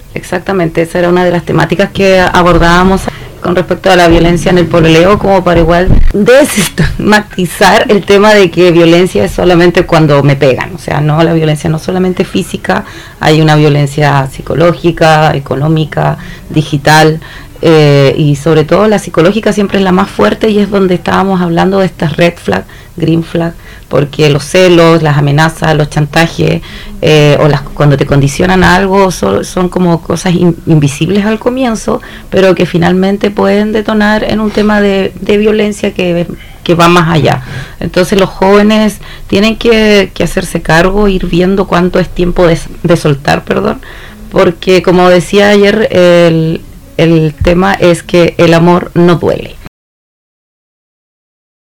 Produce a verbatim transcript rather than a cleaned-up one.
Exactamente, esa era una de las temáticas que abordábamos con respecto a la violencia en el pololeo, como para igual desestigmatizar el tema de que violencia es solamente cuando me pegan, o sea, no, la violencia no solamente física, hay una violencia psicológica, económica, digital, eh, y sobre todo la psicológica siempre es la más fuerte, y es donde estábamos hablando de estas red flag, green flag, porque los celos, las amenazas, los chantajes, eh, o las cuando te condicionan a algo son, son como cosas in, invisibles al comienzo, pero que finalmente pueden detonar en un tema de, de violencia que, que va más allá. Entonces los jóvenes tienen que, que hacerse cargo, ir viendo cuánto es tiempo de, de soltar, perdón, porque como decía ayer, el, el tema es que el amor no duele.